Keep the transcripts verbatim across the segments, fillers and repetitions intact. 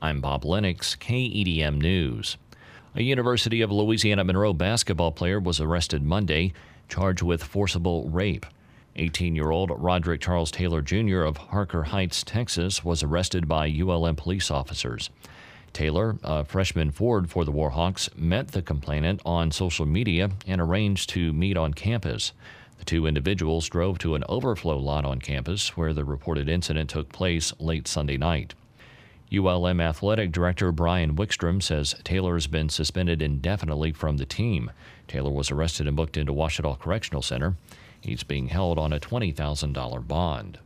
I'm Bob Lennox, K E D M News. A University of Louisiana Monroe basketball player was arrested Monday, charged with forcible rape. eighteen-year-old Roderick Charles Taylor Junior of Harker Heights, Texas, was arrested by U L M police officers. Taylor, a freshman forward for the Warhawks, met the complainant on social media and arranged to meet on campus. The two individuals drove to an overflow lot on campus where the reported incident took place late Sunday night. U L M Athletic Director Brian Wickstrom says Taylor has been suspended indefinitely from the team. Taylor was arrested and booked into Ouachita Correctional Center. He's being held on a twenty thousand dollars bond.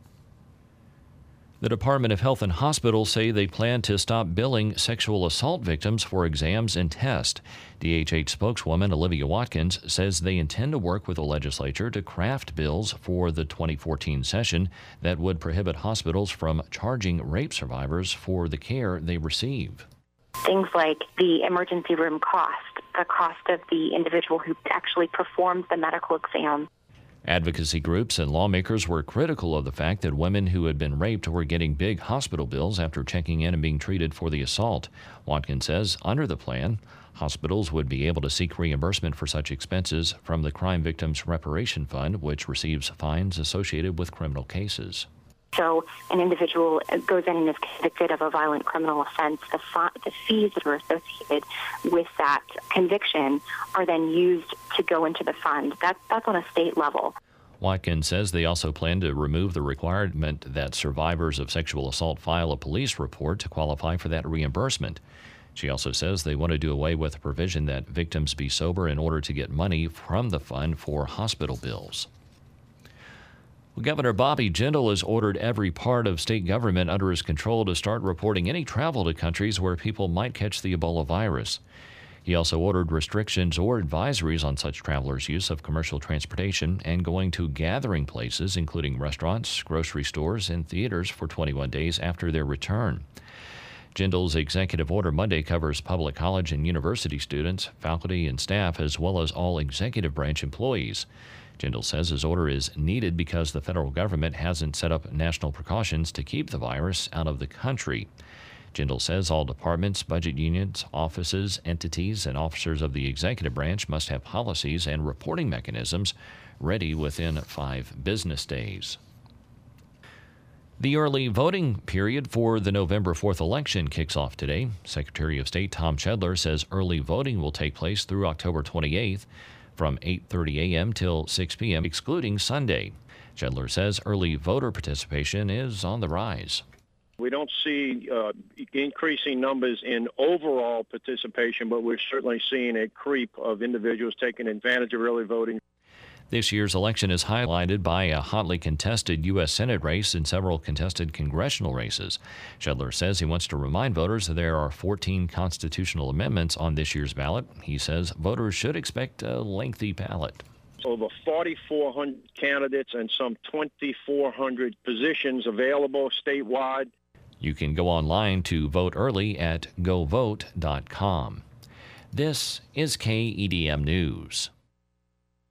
The Department of Health and Hospitals say they plan to stop billing sexual assault victims for exams and tests. D H H spokeswoman Olivia Watkins says they intend to work with the legislature to craft bills for the twenty fourteen session that would prohibit hospitals from charging rape survivors for the care they receive. Things like the emergency room cost, the cost of the individual who actually performs the medical exam. Advocacy groups and lawmakers were critical of the fact that women who had been raped were getting big hospital bills after checking in and being treated for the assault. Watkins says under the plan, hospitals would be able to seek reimbursement for such expenses from the Crime Victims Reparation Fund, which receives fines associated with criminal cases. So an individual goes in and is convicted of a violent criminal offense. The, fi- the fees that are associated with that conviction are then used to go into the fund. That, that's on a state level. Watkins says they also plan to remove the requirement that survivors of sexual assault file a police report to qualify for that reimbursement. She also says they want to do away with the provision that victims be sober in order to get money from the fund for hospital bills. Well, Governor Bobby Jindal has ordered every part of state government under his control to start reporting any travel to countries where people might catch the Ebola virus. He also ordered restrictions or advisories on such travelers' use of commercial transportation and going to gathering places, including restaurants, grocery stores, and theaters for twenty-one days after their return. Jindal's executive order Monday covers public college and university students, faculty, and staff, as well as all executive branch employees. Jindal says his order is needed because the federal government hasn't set up national precautions to keep the virus out of the country. Jindal says all departments, budget unions, offices, entities, and officers of the executive branch must have policies and reporting mechanisms ready within five business days. The early voting period for the November fourth election kicks off today. Secretary of State Tom Chedler says early voting will take place through October twenty-eighth from eight thirty a.m. till six p.m., excluding Sunday. Chedler says early voter participation is on the rise. We don't see uh, increasing numbers in overall participation, but we're certainly seeing a creep of individuals taking advantage of early voting. This year's election is highlighted by a hotly contested U S Senate race and several contested congressional races. Chedler says he wants to remind voters that there are fourteen constitutional amendments on this year's ballot. He says voters should expect a lengthy ballot. Over forty-four hundred candidates and some twenty-four hundred positions available statewide. You can go online to vote early at go vote dot com. This is K E D M News.